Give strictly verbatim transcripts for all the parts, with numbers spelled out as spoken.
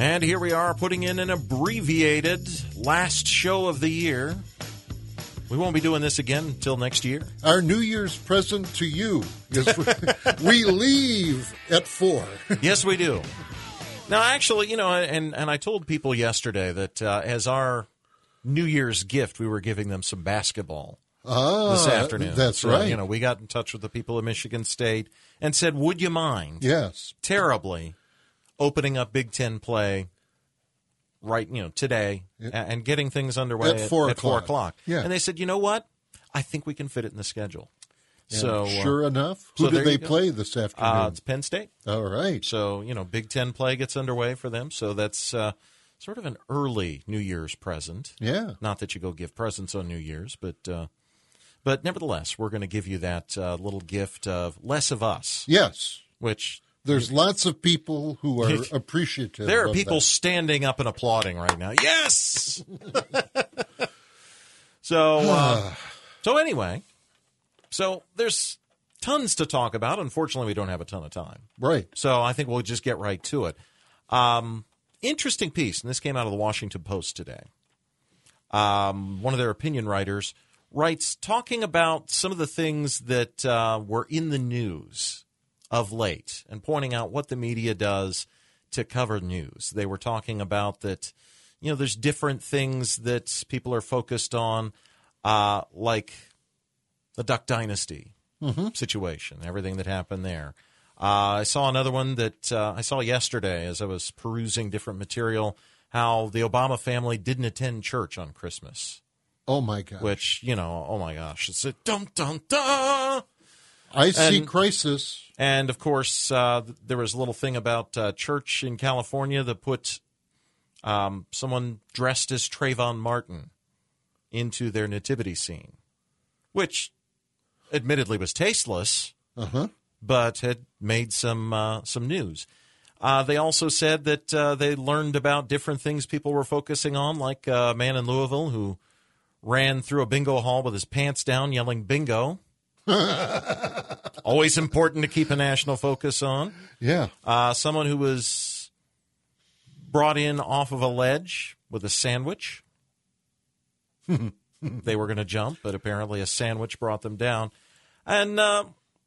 And here we are putting in an abbreviated last show of the year. We won't be doing this again until next year. Our New Year's present to you is we leave at four. Yes, we do. Now, actually, you know, and, and I told people yesterday that uh, as our New Year's gift, we were giving them some basketball ah, this afternoon. That's so, right. You know, we got in touch with the people of Michigan State and said, would you mind yes. terribly opening up Big Ten play right, you know, today yeah. and getting things underway at, four, at, o'clock. at four o'clock. Yeah. And they said, you know what? I think we can fit it in the schedule. And so sure uh, enough, who so did they play this afternoon? Uh, it's Penn State. All right. So, you know, Big Ten play gets underway for them. So that's uh, sort of an early New Year's present. Yeah. Not that you go give presents on New Year's, but uh, but nevertheless, we're going to give you that uh, little gift of less of us. Yes. Which there's lots of people who are appreciative. There are of people that. standing up and applauding right now. Yes. so uh, so anyway, so there's tons to talk about. Unfortunately, we don't have a ton of time. Right. So I think we'll just get right to it. Um, interesting piece, and this came out of the Washington Post today. Um, one of their opinion writers writes talking about some of the things that uh, were in the news of late and pointing out what the media does to cover news. They were talking about that, you know, there's different things that people are focused on, uh, like the Duck Dynasty mm-hmm. situation, everything that happened there. Uh, I saw another one that uh, I saw yesterday as I was perusing different material, how the Obama family didn't attend church on Christmas. Oh, my gosh. Which, you know, oh, my gosh. It's a dum-dum-dum. I see and, crisis. And, of course, uh, there was a little thing about uh, church in California that put um, someone dressed as Trayvon Martin into their nativity scene, which admittedly was tasteless, uh-huh. but had made some uh, some news. Uh, they also said that uh, they learned about different things people were focusing on, like a man in Louisville who ran through a bingo hall with his pants down yelling bingo. Always important to keep a national focus on. Yeah. Uh, someone who was brought in off of a ledge with a sandwich. They were going to jump, but apparently a sandwich brought them down. And uh,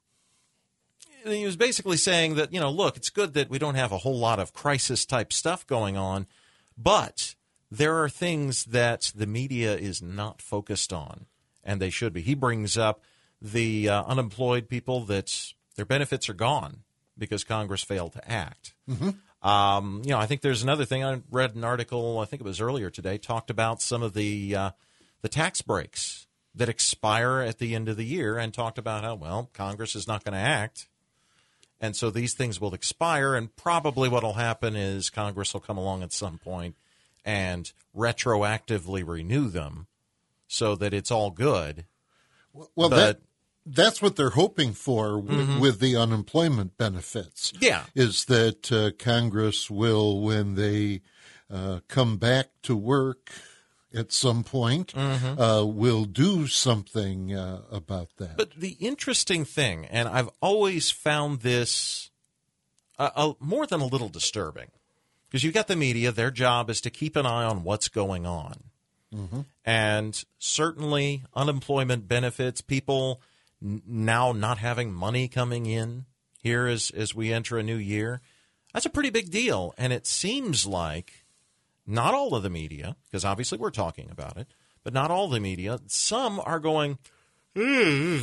he was basically saying that, you know, look, it's good that we don't have a whole lot of crisis-type stuff going on, but there are things that the media is not focused on, and they should be. He brings up the uh, unemployed people that their benefits are gone because Congress failed to act. Mm-hmm. Um, you know, I think there's another thing. I read an article, I think it was earlier today, talked about some of the uh, the tax breaks that expire at the end of the year and talked about how, well, Congress is not going to act. And so these things will expire, and probably what will happen is Congress will come along at some point and retroactively renew them so that it's all good. Well, but, that that's what they're hoping for w- mm-hmm. with the unemployment benefits. Yeah. Is that uh, Congress will, when they uh, come back to work at some point, mm-hmm. uh, will do something uh, about that. But the interesting thing, and I've always found this uh, uh, more than a little disturbing, because you've got the media, their job is to keep an eye on what's going on. Mm-hmm. And certainly unemployment benefits, people n- now not having money coming in here as, as we enter a new year, that's a pretty big deal. And it seems like not all of the media, because obviously we're talking about it, but not all the media, some are going, ugh,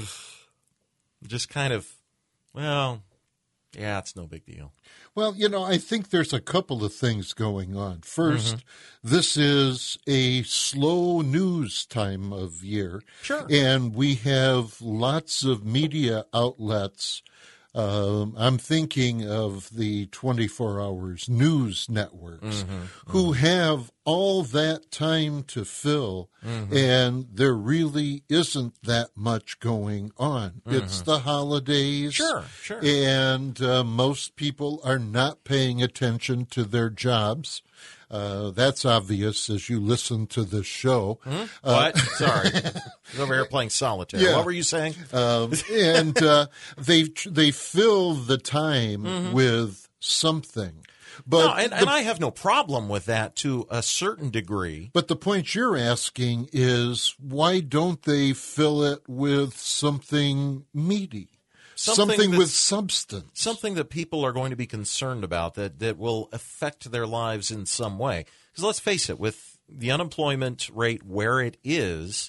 just kind of, well, yeah, it's no big deal. Well, you know, I think there's a couple of things going on. First, mm-hmm. this is a slow news time of year. Sure. And we have lots of media outlets. Um, I'm thinking of the twenty-four hours news networks mm-hmm. who mm-hmm. have all that time to fill, mm-hmm. and there really isn't that much going on. Mm-hmm. It's the holidays. Sure, sure. And uh, most people are not paying attention to their jobs. Uh, that's obvious as you listen to this show. Hmm? What? Uh, Sorry. I was over here playing solitaire. Yeah. What were you saying? Um, and uh, they they fill the time mm-hmm. with something. But no, and, the, and I have no problem with that to a certain degree. But the point you're asking is, why don't they fill it with something meaty? Something, something with substance. Something that people are going to be concerned about, that, that will affect their lives in some way. Because let's face it, with the unemployment rate where it is,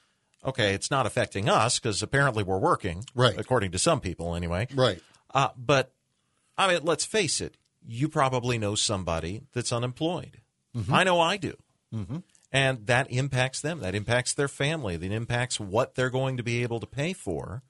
okay, it's not affecting us because apparently we're working, right? According to some people anyway. Right. Uh, but, I mean, let's face it, you probably know somebody that's unemployed. Mm-hmm. I know I do. Mm-hmm. And that impacts them. That impacts their family. That impacts what they're going to be able to pay for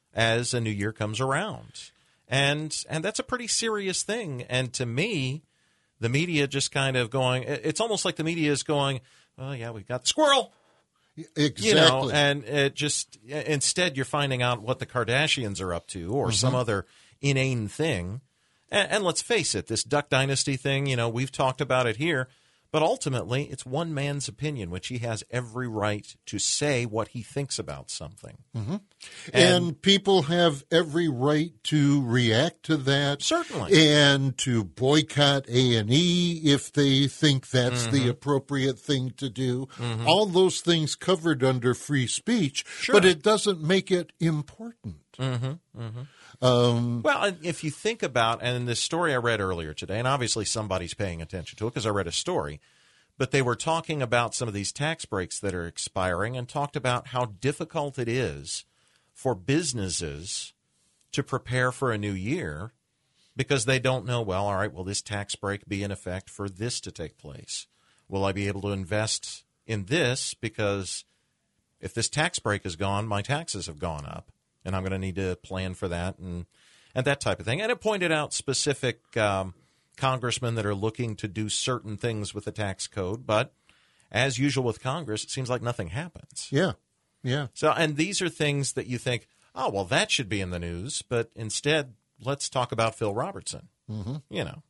as a new year comes around. And and that's a pretty serious thing. And to me, the media just kind of going, it's almost like the media is going, oh, yeah, we've got the squirrel. Exactly. You know, and it just, instead you're finding out what the Kardashians are up to or mm-hmm. some other inane thing. And, and let's face it, this Duck Dynasty thing, you know, we've talked about it here. But ultimately, it's one man's opinion, which he has every right to say what he thinks about something. Mm-hmm. And, and people have every right to react to that. Certainly. And to boycott A and E if they think that's mm-hmm. the appropriate thing to do. Mm-hmm. All those things covered under free speech, sure. but it doesn't make it important. Mm-hmm. Mm-hmm. Um, well, if you think about, and this story I read earlier today, and obviously somebody's paying attention to it because I read a story, but they were talking about some of these tax breaks that are expiring and talked about how difficult it is for businesses to prepare for a new year because they don't know, well, all right, will this tax break be in effect for this to take place? Will I be able to invest in this because if this tax break is gone, my taxes have gone up. And I'm going to need to plan for that and and that type of thing. And it pointed out specific um, congressmen that are looking to do certain things with the tax code. But as usual with Congress, it seems like nothing happens. Yeah, yeah. So, and these are things that you think, oh, well, that should be in the news. But instead, let's talk about Phil Robertson. Mm-hmm. You know.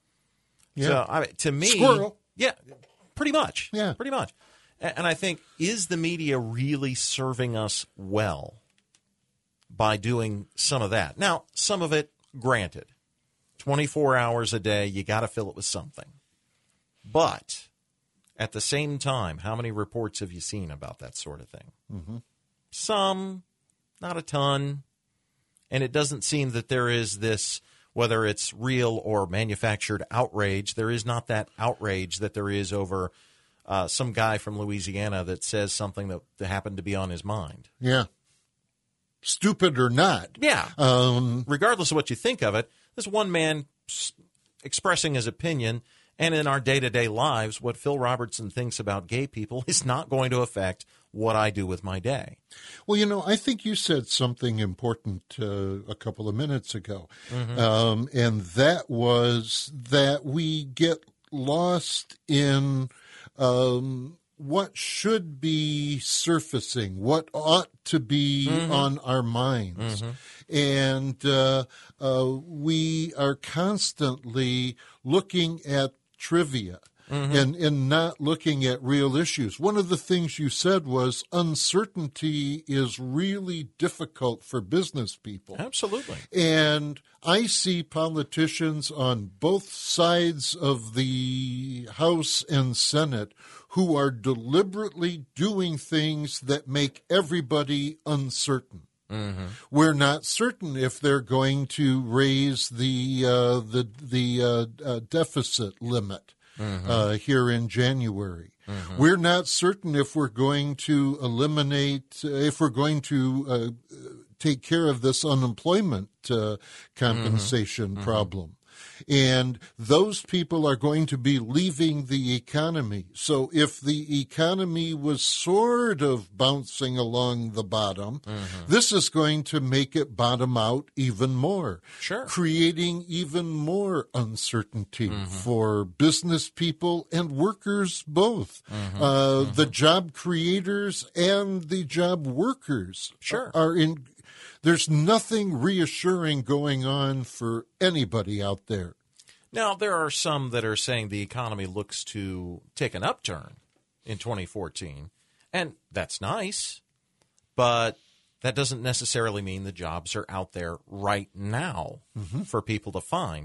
Yeah. So, I mean, to me, squirrel. Yeah, pretty much. Yeah, pretty much. And, and I think, is the media really serving us well by doing some of that? Now, some of it, granted, twenty-four hours a day, you got to fill it with something. But at the same time, how many reports have you seen about that sort of thing? Mm-hmm. Some, not a ton. And it doesn't seem that there is this, whether it's real or manufactured outrage, there is not that outrage that there is over uh, some guy from Louisiana that says something that, that happened to be on his mind. Yeah. Stupid or not. Yeah. Um, Regardless of what you think of it, this one man expressing his opinion, and in our day-to-day lives, what Phil Robertson thinks about gay people is not going to affect what I do with my day. Well, you know, I think you said something important uh, a couple of minutes ago, mm-hmm. um, and that was that we get lost in um, what should be surfacing, what ought to be mm-hmm. on our minds. Mm-hmm. And uh, uh, we are constantly looking at trivia mm-hmm. and, and not looking at real issues. One of the things you said was uncertainty is really difficult for business people. Absolutely. And I see politicians on both sides of the House and Senate who are deliberately doing things that make everybody uncertain. Mm-hmm. We're not certain if they're going to raise the uh, the the uh, uh, deficit limit mm-hmm. uh, here in January. Mm-hmm. We're not certain if we're going to eliminate, if we're going to uh, take care of this unemployment uh, compensation mm-hmm. problem. And those people are going to be leaving the economy. So if the economy was sort of bouncing along the bottom, mm-hmm. this is going to make it bottom out even more, sure. creating even more uncertainty mm-hmm. for business people and workers both. Mm-hmm. Uh, mm-hmm. The job creators and the job workers sure. are in. There's nothing reassuring going on for anybody out there. Now, there are some that are saying the economy looks to take an upturn in twenty fourteen, and that's nice, but that doesn't necessarily mean the jobs are out there right now mm-hmm. for people to find.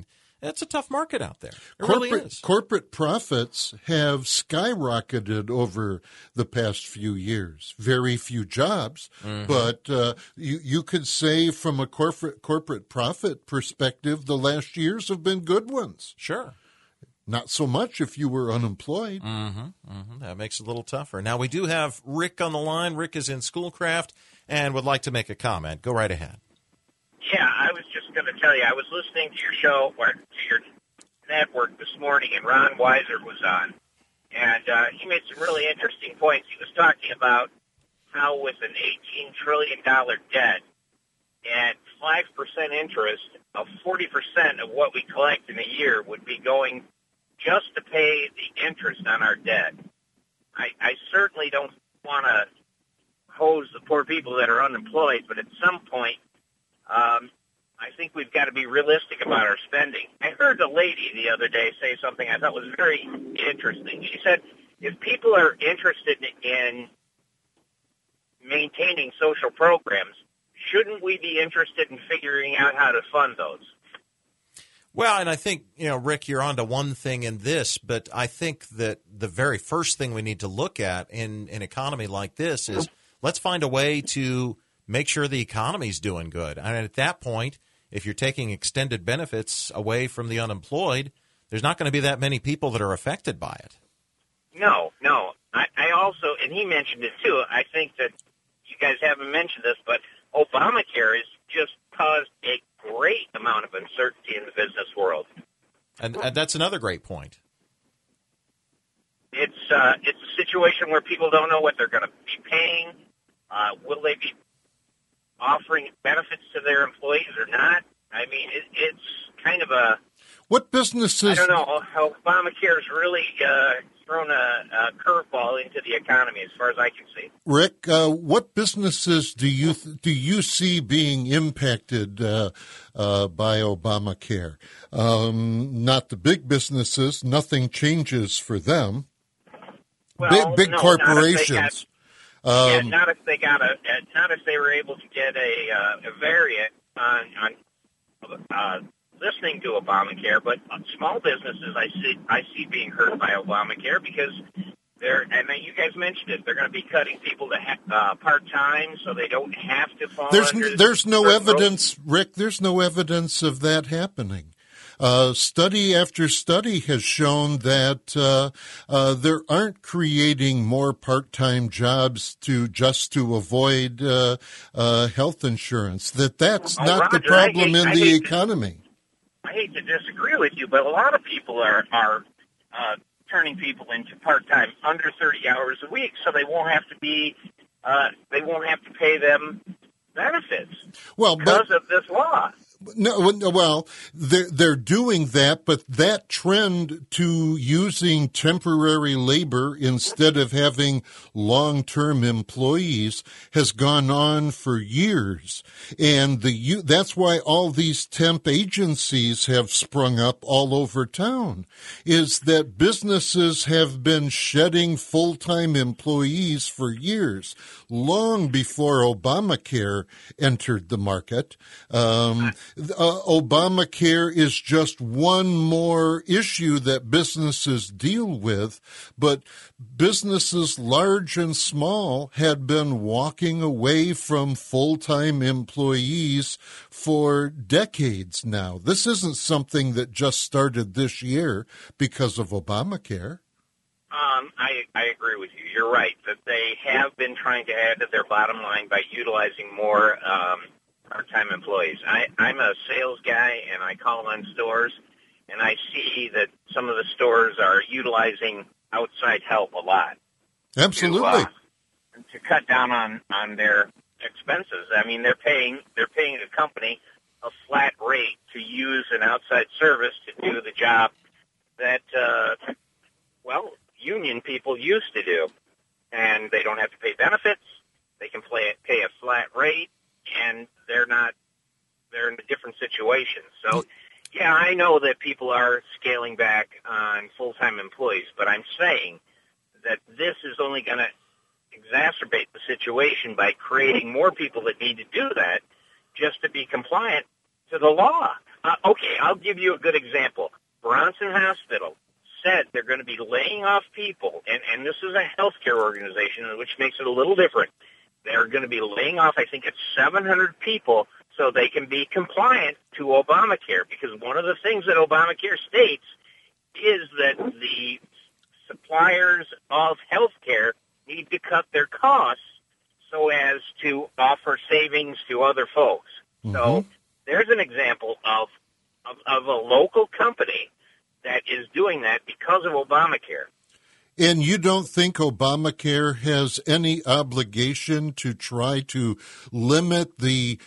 It's a tough market out there. It corporate, really is. Corporate profits have skyrocketed over the past few years. Very few jobs, mm-hmm. but uh, you, you could say from a corporate corporate profit perspective, the last years have been good ones. Sure. Not so much if you were unemployed. Mm-hmm, mm-hmm. That makes it a little tougher. Now, we do have Rick on the line. Rick is in Schoolcraft and would like to make a comment. Go right ahead. Yeah, I was just going to tell you, I was listening to your show, or to your network this morning, and Ron Weiser was on. And uh, he made some really interesting points. He was talking about how with an eighteen trillion dollars debt and five percent interest, of forty percent of what we collect in a year would be going just to pay the interest on our debt. I, I certainly don't want to hose the poor people that are unemployed, but at some point, um, I think we've got to be realistic about our spending. I heard a lady the other day say something I thought was very interesting. She said, if people are interested in maintaining social programs, shouldn't we be interested in figuring out how to fund those? Well, and I think, you know, Rick, you're onto one thing in this, but I think that the very first thing we need to look at in an economy like this is let's find a way to make sure the economy's doing good. And at that point, if you're taking extended benefits away from the unemployed, there's not going to be that many people that are affected by it. No, no. I, I also, and he mentioned it too, I think that you guys haven't mentioned this, but Obamacare has just caused a great amount of uncertainty in the business world. And, and that's another great point. It's uh, it's a situation where people don't know what they're going to be paying. Uh, will they be offering benefits to their employees or not? I mean, it, it's kind of a... What businesses... I don't know. Obamacare has really uh, thrown a, a curveball into the economy as far as I can see. Rick, uh, what businesses do you th- do you see being impacted uh, uh, by Obamacare? Um, not the big businesses. Nothing changes for them. Well, big big no, corporations. Not if, got, um, yeah, not if they got a. Not if they were able to get a, uh, a variant on on uh, listening to Obamacare. But small businesses, I see I see being hurt by Obamacare because they're. And you guys mentioned it. They're going to be cutting people to ha- uh, part time, so they don't have to fall. There's under n- there's no evidence, growth. Rick. There's no evidence of that happening. Uh, study after study has shown that uh, uh, there aren't creating more part-time jobs to just to avoid uh, uh, health insurance. That that's Oh, not Roger, the problem I hate, in I the hate economy. To, I hate to disagree with you, but a lot of people are are uh, turning people into part-time under thirty hours a week, so they won't have to be uh, they won't have to pay them benefits Well, because but of this law. No, well, they're, they're doing that, but that trend to using temporary labor instead of having long-term employees has gone on for years. And the that's why all these temp agencies have sprung up all over town, is that businesses have been shedding full-time employees for years, long before Obamacare entered the market. Um, Uh, Obamacare is just one more issue that businesses deal with, but businesses large and small had been walking away from full-time employees for decades now. This isn't something that just started this year because of Obamacare. Um, I, I agree with you. You're right that they have been trying to add to their bottom line by utilizing more um, part-time employees. I, I'm a sales guy, and I call on stores, and I see that some of the stores are utilizing outside help a lot. Absolutely. To, uh, to cut down on, on their expenses. I mean, they're paying they're paying a company a flat rate to use an outside service to do the job that, uh, well, union people used to do. And they don't have to pay benefits. They can play, pay a flat rate. And they're not, they're in a different situation. So, yeah, I know that people are scaling back on full-time employees, but I'm saying that this is only going to exacerbate the situation by creating more people that need to do that just to be compliant to the law. Uh, okay, I'll give you a good example. Bronson Hospital said they're going to be laying off people, and, and this is a healthcare organization, which makes it a little different. They're going to be laying off, I think it's seven hundred people, so they can be compliant to Obamacare, because one of the things that Obamacare states is that the suppliers of healthcare need to cut their costs so as to offer savings to other folks. Mm-hmm. So there's an example of, of of a local company that is doing that because of Obamacare. And you don't think Obamacare has any obligation to try to limit the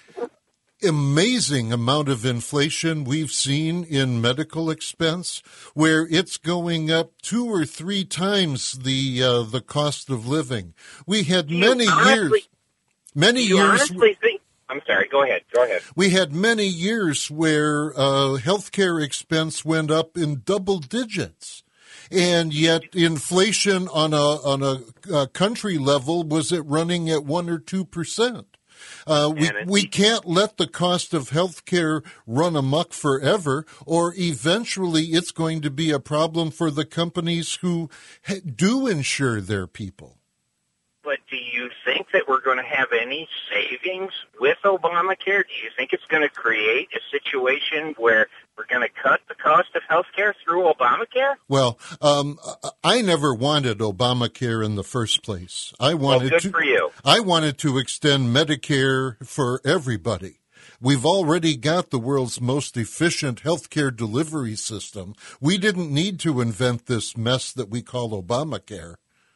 amazing amount of inflation we've seen in medical expense, where it's going up two or three times the uh, the cost of living? We had do many honestly, years, many do you years. Honestly think, I'm sorry. Go ahead. Go ahead. We had many years where uh, healthcare expense went up in double digits. And yet, inflation on a on a, a country level was it running at one or two percent. Uh, we we can't let the cost of health care run amok forever, or eventually it's going to be a problem for the companies who ha- do insure their people. But do you think that we're going to have any savings with Obamacare? Do you think it's going to create a situation where we're going to cut the cost of health care through Obamacare? Well, um, I never wanted Obamacare in the first place. I wanted well, good to, for you. I wanted to extend Medicare for everybody. We've already got the world's most efficient healthcare delivery system. We didn't need to invent this mess that we call Obamacare.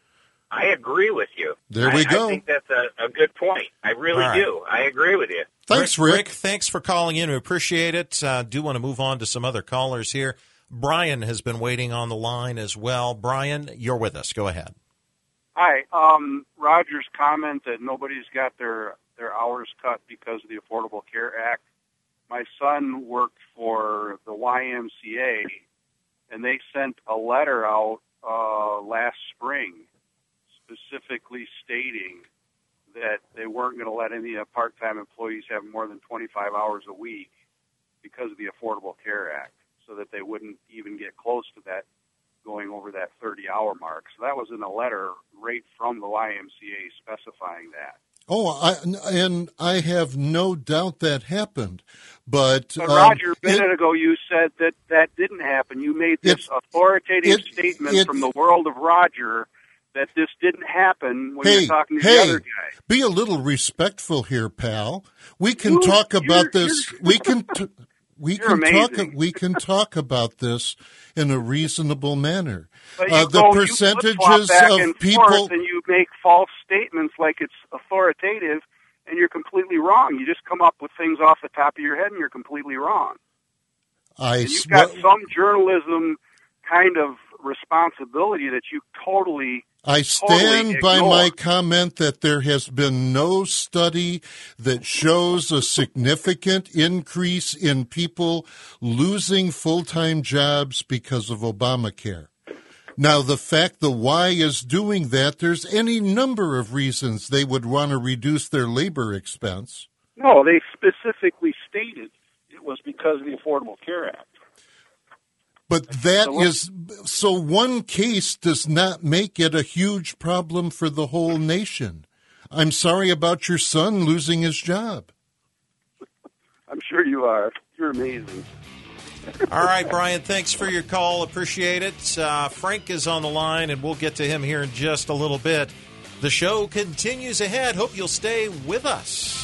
I agree with you. There we I, go. I think that's a, a good point. I really right. do. I agree with you. Thanks, Rick. Rick, thanks for calling in. We appreciate it. Uh, do want to move on to some other callers here. Brian has been waiting on the line as well. Brian, you're with us. Go ahead. Hi. Um, Roger's comment that nobody's got their, their hours cut because of the Affordable Care Act. My son worked for the Y M C A, and they sent a letter out uh, last spring specifically stating that they weren't going to let any uh, part-time employees have more than twenty-five hours a week because of the Affordable Care Act, so that they wouldn't even get close to that, going over that thirty-hour mark. So that was in a letter right from the Y M C A specifying that. Oh, I, and I have no doubt that happened. But, but um, Roger, a minute it, ago you said that that didn't happen. You made this it, authoritative it, statement it, from the world of Roger that this didn't happen when hey, you're talking to hey, the other guy. Be a little respectful here, pal. We can you, talk about this. You're, we can t- we You're can talk amazing. we can talk about this in a reasonable manner. But you uh, the go, percentages you back of and people forth and you make false statements like it's authoritative, and you're completely wrong. You just come up with things off the top of your head, and you're completely wrong. I and you've sw- got some journalism kind of responsibility that you totally. I stand totally by ignore. my comment that there has been no study that shows a significant increase in people losing full-time jobs because of Obamacare. Now, the fact the Y is doing that, there's any number of reasons they would want to reduce their labor expense. No, they specifically stated it was because of the Affordable Care Act. But that is, so one case does not make it a huge problem for the whole nation. I'm sorry about your son losing his job. I'm sure you are. You're amazing. All right, Brian, thanks for your call. Appreciate it. Uh, Frank is on the line, and we'll get to him here in just a little bit. The show continues ahead. Hope you'll stay with us.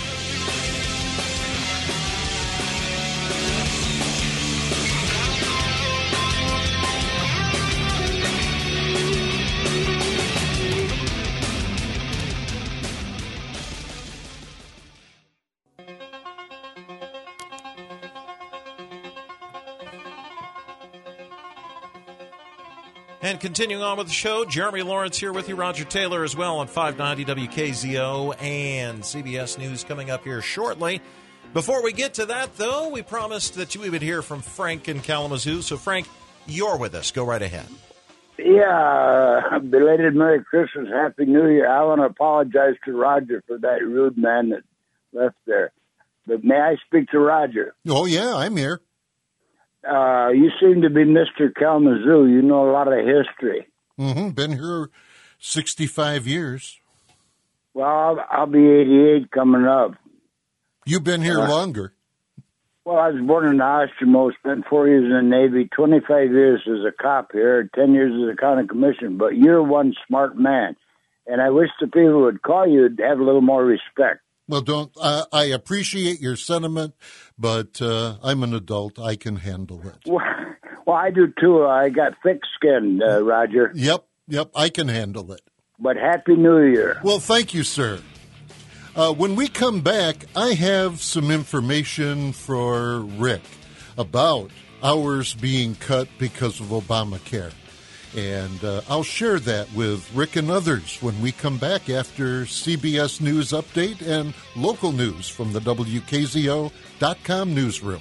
And continuing on with the show, Jeremy Lawrence here with you, Roger Taylor as well on five ninety W K Z O and C B S News coming up here shortly. Before we get to that, though, we promised that we would hear from Frank in Kalamazoo. So, Frank, you're with us. Go right ahead. Yeah, belated Merry Christmas, Happy New Year. I want to apologize to Roger for that rude man that left there. But may I speak to Roger? Oh, yeah, I'm here. Uh, you seem to be Mister Kalamazoo. You know a lot of history. Mm-hmm. Been here sixty-five years. Well, I'll, I'll be eighty-eight coming up. You've been here uh, longer. Well, I was born in the Ostermo, spent four years in the Navy, twenty-five years as a cop here, ten years as a county commissioner. But you're one smart man, and I wish the people would call you to have a little more respect. Well, don't. Uh, I appreciate your sentiment, but uh, I'm an adult. I can handle it. Well, well I do too. I got thick skin, uh, Roger. Yep, yep. I can handle it. But Happy New Year. Well, thank you, sir. Uh, when we come back, I have some information for Rick about hours being cut because of Obamacare. And uh, I'll share that with Rick and others when we come back after C B S News Update and local news from the W K Z O dot com newsroom.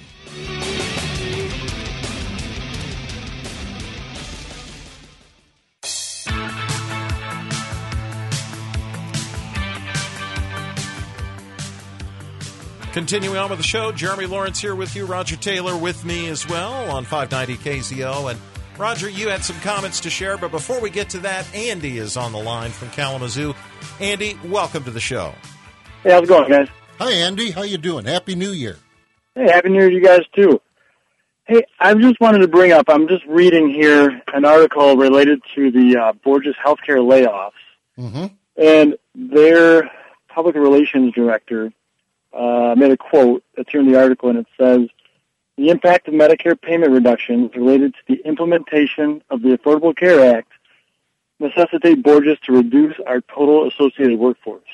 Continuing on with the show, Jeremy Lawrence here with you, Roger Taylor with me as well on five ninety K Z O. And Roger, you had some comments to share, but before we get to that, Andy is on the line from Kalamazoo. Andy, welcome to the show. Hey, how's it going, guys? Hi, Andy. How you doing? Happy New Year. Hey, Happy New Year to you guys, too. Hey, I just wanted to bring up, I'm just reading here an article related to the uh, Borges Healthcare layoffs. Mm-hmm. And their public relations director uh, made a quote that's here in the article, and it says, the impact of Medicare payment reductions related to the implementation of the Affordable Care Act necessitate Borges to reduce our total associated workforce.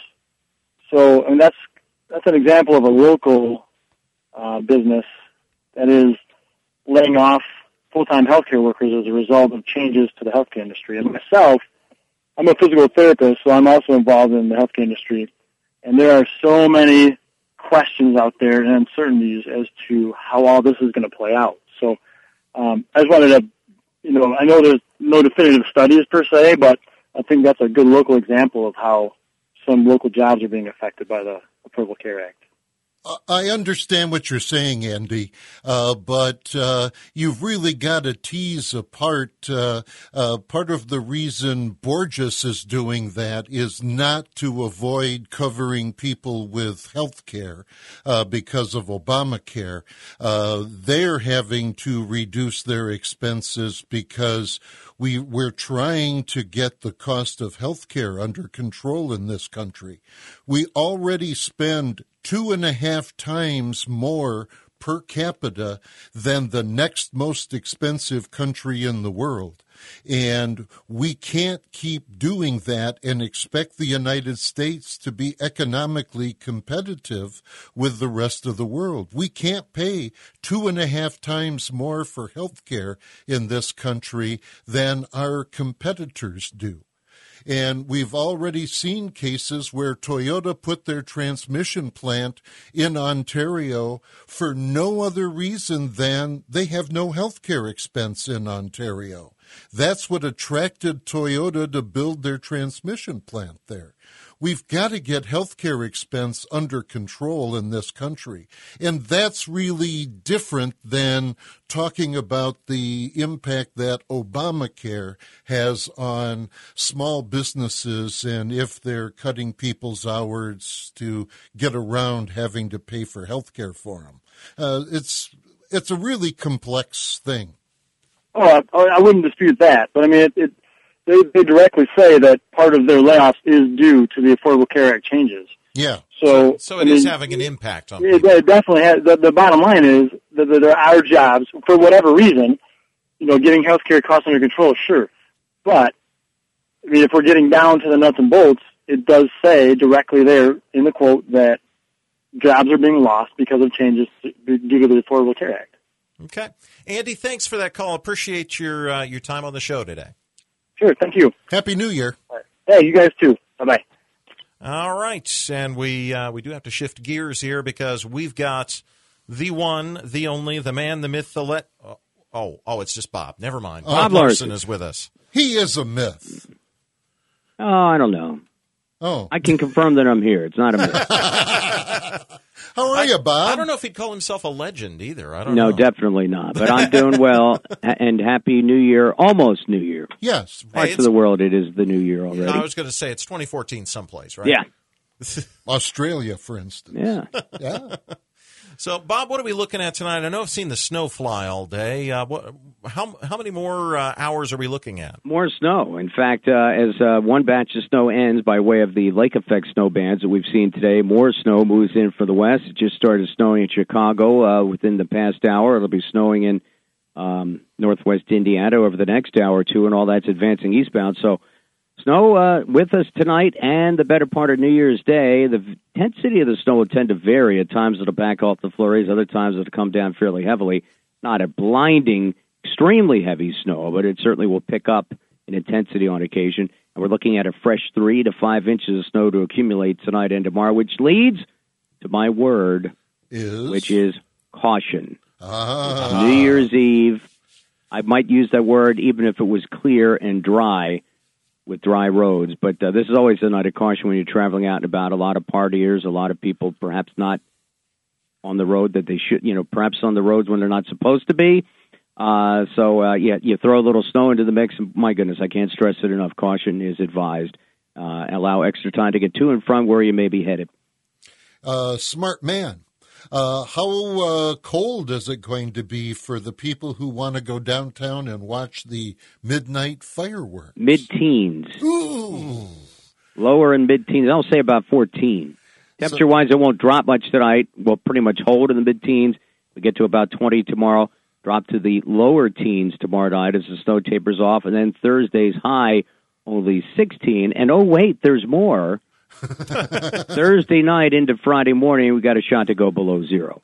So, I mean, that's that's an example of a local uh, business that is laying off full-time healthcare workers as a result of changes to the healthcare industry. And myself, I'm a physical therapist, so I'm also involved in the healthcare industry. And there are so many questions out there and uncertainties as to how all this is going to play out. So um, I just wanted to, you know, I know there's no definitive studies per se, but I think that's a good local example of how some local jobs are being affected by the Affordable Care Act. I understand what you're saying, Andy, uh, but uh, you've really got to tease apart. Uh, uh, part of the reason Borges is doing that is not to avoid covering people with health care uh, because of Obamacare. Uh, they're having to reduce their expenses because we, we're trying to get the cost of health care under control in this country. We already spend two and a half times more per capita than the next most expensive country in the world. And we can't keep doing that and expect the United States to be economically competitive with the rest of the world. We can't pay two and a half times more for health care in this country than our competitors do. And we've already seen cases where Toyota put their transmission plant in Ontario for no other reason than they have no health care expense in Ontario. That's what attracted Toyota to build their transmission plant there. We've got to get health care expense under control in this country. And that's really different than talking about the impact that Obamacare has on small businesses and if they're cutting people's hours to get around having to pay for health care for them. Uh, it's, it's a really complex thing. Oh, I, I wouldn't dispute that. But, I mean, it, it They, they directly say that part of their layoffs is due to the Affordable Care Act changes. Yeah. So, so it I is mean, having an impact on it, people. it definitely has. The, the bottom line is that there are jobs, for whatever reason, you know, getting health care costs under control, sure. But, I mean, if we're getting down to the nuts and bolts, it does say directly there in the quote that jobs are being lost because of changes due to the Affordable Care Act. Okay. Andy, thanks for that call. Appreciate your uh, your time on the show today. Sure, thank you. Happy New Year. Hey, you guys too. Bye-bye. All right, and we uh, we do have to shift gears here because we've got the one, the only, the man, the myth, the let. Oh, oh, oh it's just Bob. Never mind. Oh, Bob Larson. Larson is with us. He is a myth. Oh, I don't know. Oh. I can confirm that I'm here. It's not a myth. How are are you, Bob? I don't know if he'd call himself a legend either. I don't no, know. No, definitely not. But I'm doing well, and Happy New Year, almost New Year. Yes. Parts Hey, of the world, it is the New Year already. I was going to say it's twenty fourteen someplace, right? Yeah. Australia, for instance. Yeah. Yeah. So, Bob, what are we looking at tonight? I know I've seen the snow fly all day. Uh, what, how how many more uh, hours are we looking at? More snow. In fact, uh, as uh, one batch of snow ends by way of the lake effect snow bands that we've seen today, more snow moves in for the west. It just started snowing in Chicago uh, within the past hour. It'll be snowing in um, northwest Indiana over the next hour or two, and all that's advancing eastbound. So snow uh, with us tonight and the better part of New Year's Day. The intensity of the snow will tend to vary. At times it'll back off the flurries. Other times it'll come down fairly heavily. Not a blinding, extremely heavy snow, but it certainly will pick up in intensity on occasion. And we're looking at a fresh three to five inches of snow to accumulate tonight and tomorrow, which leads to my word, Is? which is caution. Ah. New Year's Eve, I might use that word even if it was clear and dry, with dry roads. But uh, this is always a night of caution when you're traveling out and about. A lot of partiers, a lot of people perhaps not on the road that they should, you know, perhaps on the roads when they're not supposed to be. Uh, so, uh, yeah, you throw a little snow into the mix, and my goodness, I can't stress it enough. Caution is advised. Uh, allow extra time to get to and from where you may be headed. Uh, smart man. Uh, how uh, cold is it going to be for the people who want to go downtown and watch the midnight fireworks? Mid-teens. Ooh. Lower in mid-teens. I'll say about fourteen. Temperature-wise, it won't drop much tonight. We'll pretty much hold in the mid-teens. We get to about twenty tomorrow. Drop to the lower teens tomorrow night as the snow tapers off. And then Thursday's high, only sixteen. And, oh, wait, there's more. Thursday night into Friday morning, we got a shot to go below zero.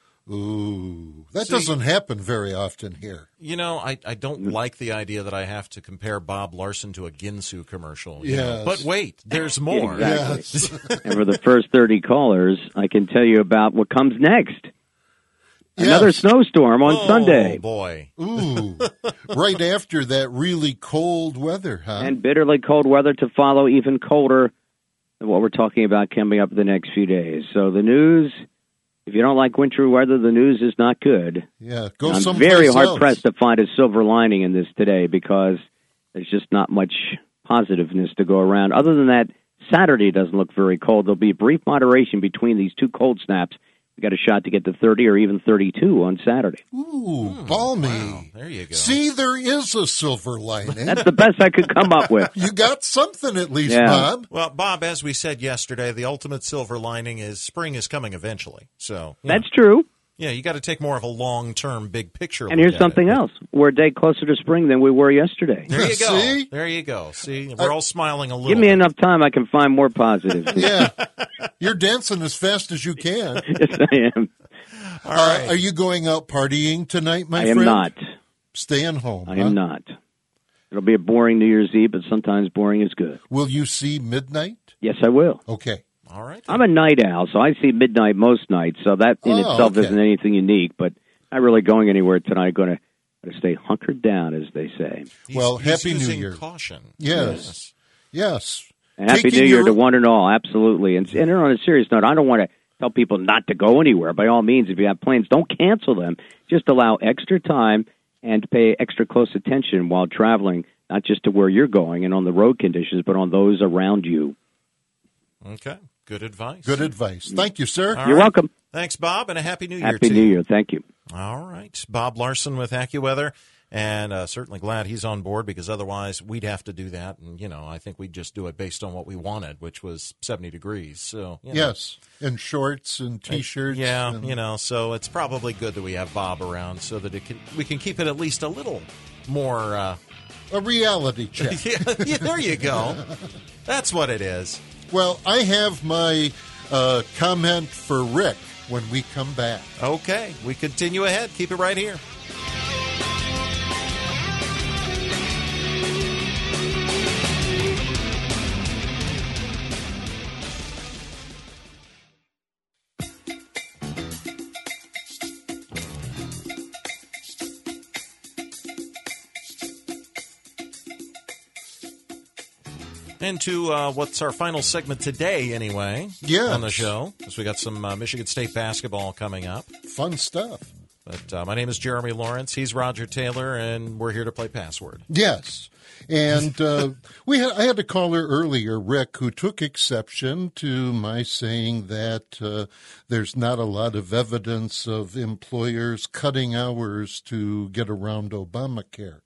Ooh. That See, doesn't happen very often here. You know, I, I don't like the idea that I have to compare Bob Larson to a Ginsu commercial. You know? Yes. But wait, there's more. Exactly. And for the first thirty callers, I can tell you about what comes next. Another Yes. snowstorm on oh, Sunday. boy. Ooh. Right after that really cold weather, huh? And bitterly cold weather to follow, even colder than what we're talking about coming up the next few days. So the news, if you don't like wintry weather, the news is not good. yeah, go I'm someplace very else. hard-pressed to find a silver lining in this today because there's just not much positiveness to go around. Other than that, Saturday doesn't look very cold. There'll be brief moderation between these two cold snaps. We got a shot to get to thirty or even thirty-two on Saturday. Ooh, balmy. Wow, there you go. See, there is a silver lining. That's the best I could come up with. You got something at least, Yeah. Bob. Well, Bob, as we said yesterday, the ultimate silver lining is spring is coming eventually. So you That's know, true. yeah, you got to take more of a long-term, big picture. And look here's at something it. else. We're a day closer to spring than we were yesterday. There you go. See? There you go. See, we're all smiling a little. Give me bit. enough time, I can find more positives. Yeah. You're dancing as fast as you can. Yes, I am. All Uh, right. are you going out partying tonight, my I friend? am not. Staying home. I huh? am not. It'll be a boring New Year's Eve, but sometimes boring is good. Will you see midnight? Yes, I will. Okay. all right. I'm a night owl, so I see midnight most nights, so that in Oh, itself okay. isn't anything unique, but not really going anywhere tonight. Going to stay hunkered down, as they say. He's- Well, he's Happy New using Year. Caution. Yes. Yes. And Happy Taking New Year your- to one and all, absolutely. And, and on a serious note, I don't want to tell people not to go anywhere. By all means, if you have plans, don't cancel them. Just allow extra time and pay extra close attention while traveling, not just to where you're going and on the road conditions, but on those around you. Okay. Good advice. Good advice. Thank you, sir. All You're right. welcome. Thanks, Bob, and a happy New Year Happy to New you. Year. Thank you. All right. Bob Larson with AccuWeather, and uh, certainly glad he's on board because otherwise we'd have to do that. And, you know, I think we'd just do it based on what we wanted, which was seventy degrees. So, you know. Yes. And shorts and T-shirts. Yeah, and- you know, so it's probably good that we have Bob around so that it can we can keep it at least a little more. Uh, A reality check. yeah, yeah, there you go. That's what it is. Well, I have my uh, comment for Rick when we come back. Okay, we continue ahead. Keep it right here. Into uh, what's our final segment today, anyway, Yes. on the show, because we got some uh, Michigan State basketball coming up. Fun stuff. But uh, my name is Jeremy Lawrence. He's Roger Taylor, and we're here to play Password. Yes. And uh, we had, I had a caller earlier, Rick, who took exception to my saying that uh, there's not a lot of evidence of employers cutting hours to get around Obamacare.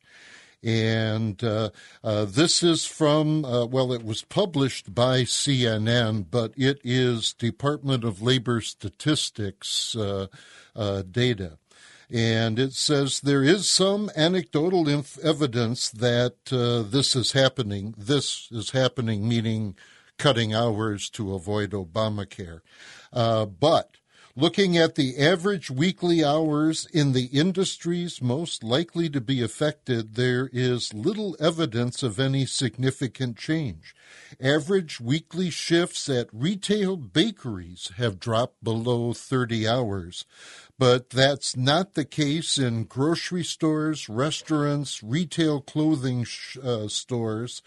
And uh, uh, this is from, uh, well, it was published by C N N, but it is Department of Labor Statistics uh, uh, data. And it says there is some anecdotal inf- evidence that uh, this is happening. This is happening, meaning cutting hours to avoid Obamacare. Uh, but looking at the average weekly hours in the industries most likely to be affected, there is little evidence of any significant change. Average weekly shifts at retail bakeries have dropped below thirty hours. But that's not the case in grocery stores, restaurants, retail clothing sh- uh, stores,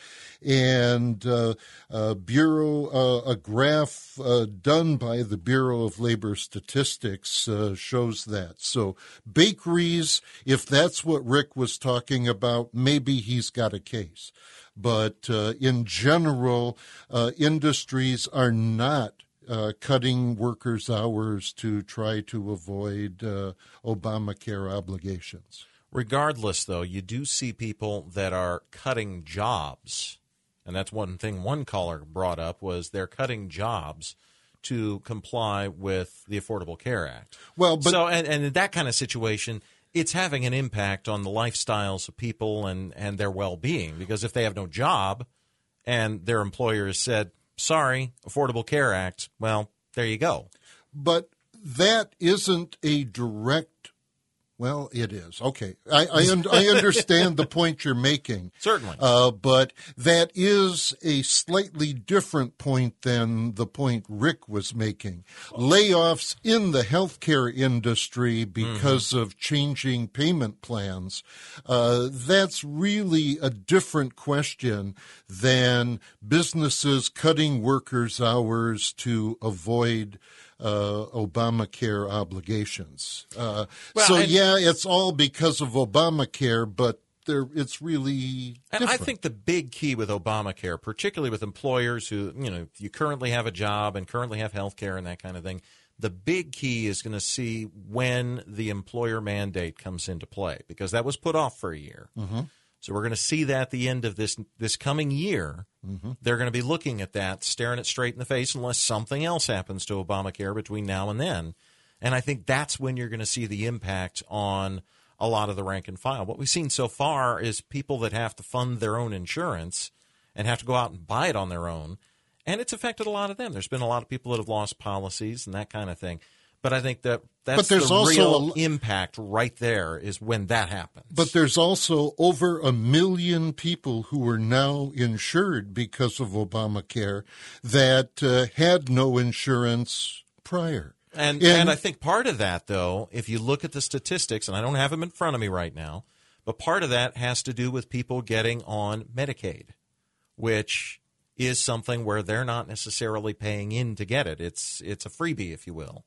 and uh, uh, Bureau, uh, a graph uh, done by the Bureau of Labor Statistics uh, shows that. So bakeries, if that's what Rick was talking about, maybe he's got a case. But uh, in general, uh, industries are not Uh, cutting workers' hours to try to avoid uh, Obamacare obligations. Regardless, though, you do see people that are cutting jobs. And that's one thing one caller brought up was they're cutting jobs to comply with the Affordable Care Act. Well, but so and, and in that kind of situation, it's having an impact on the lifestyles of people and, and their well-being. Because if they have no job and their employer has said, sorry, Affordable Care Act, well, there you go. But that isn't a direct, well, it is. Okay. I I, un- I understand the point you're making. Certainly. Uh, but that is a slightly different point than the point Rick was making. Layoffs in the healthcare industry because mm-hmm. of changing payment plans, uh, that's really a different question than businesses cutting workers' hours to avoid Uh, Obamacare obligations. Uh, well, so, and, yeah, it's all because of Obamacare, but there, it's really and different. I think the big key with Obamacare, particularly with employers who, you know, if you currently have a job and currently have health care and that kind of thing, the big key is going to see when the employer mandate comes into play, because that was put off for a year. Mm-hmm. So we're going to see that at the end of this this coming year. Mm-hmm. They're going to be looking at that, staring it straight in the face, unless something else happens to Obamacare between now and then. And I think that's when you're going to see the impact on a lot of the rank and file. What we've seen so far is people that have to fund their own insurance and have to go out and buy it on their own, and it's affected a lot of them. There's been a lot of people that have lost policies and that kind of thing. But I think that that's but there's the also real a, impact right there is when that happens. But there's also over a million people who are now insured because of Obamacare that uh, had no insurance prior. And, and and I think part of that, though, if you look at the statistics, and I don't have them in front of me right now, but part of that has to do with people getting on Medicaid, which is something where they're not necessarily paying in to get it. It's it's a freebie, if you will.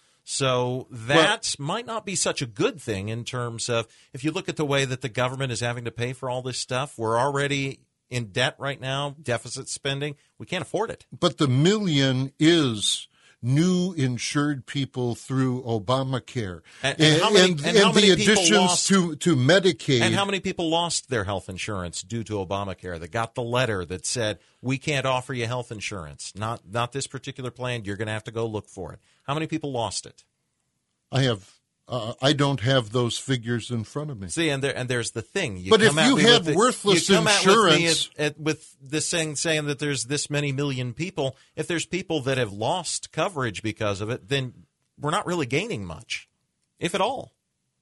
So that well, might not be such a good thing in terms of, if you look at the way that the government is having to pay for all this stuff, we're already in debt right now, deficit spending. We can't afford it. But the million is new insured people through Obamacare. And, and, how many, and, and, how and many the people additions lost, to, to Medicaid. And how many people lost their health insurance due to Obamacare? That got the letter that said, we can't offer you health insurance. Not not this particular plan. You're going to have to go look for it. How many people lost it? I have. Uh, I don't have those figures in front of me. See, and there and there's the thing. You but come if at you me have with the, worthless you come insurance, at with, me at, at, with this thing saying that there's this many million people. If there's people that have lost coverage because of it, then we're not really gaining much, if at all.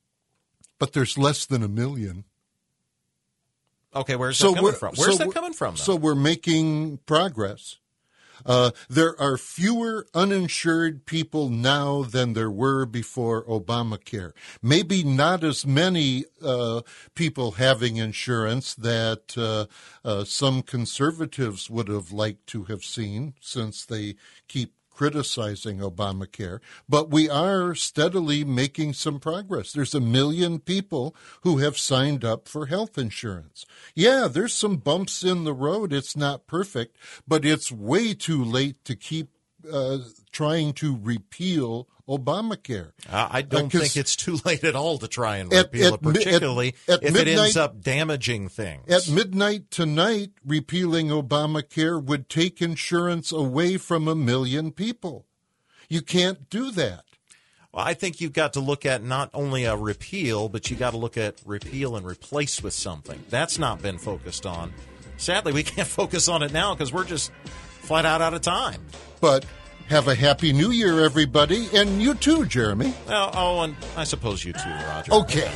But there's less than a million. Okay, where's so that coming from? Where's so that coming from? Though? So we're making progress. Uh, there are fewer uninsured people now than there were before Obamacare. Maybe not as many uh, people having insurance that uh, uh, some conservatives would have liked to have seen, since they keep criticizing Obamacare, but we are steadily making some progress. There's a million people who have signed up for health insurance. Yeah, there's some bumps in the road. It's not perfect, but it's way too late to keep uh, trying to repeal Obamacare. Uh, I don't uh, think it's too late at all to try and at, repeal at, it, particularly at, at if midnight, it ends up damaging things. At midnight tonight, repealing Obamacare would take insurance away from a million people. You can't do that. Well, I think you've got to look at not only a repeal, but you got to look at repeal and replace with something. That's not been focused on. Sadly, we can't focus on it now because we're just flat out out of time. But have a happy new year, everybody, and you too, Jeremy. Oh, oh, and I suppose you too, Roger. Okay.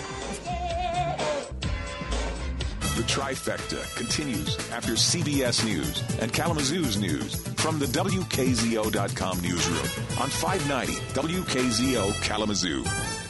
The Trifecta continues after C B S News and Kalamazoo's news from the W K Z O dot com newsroom on five ninety W K Z O Kalamazoo.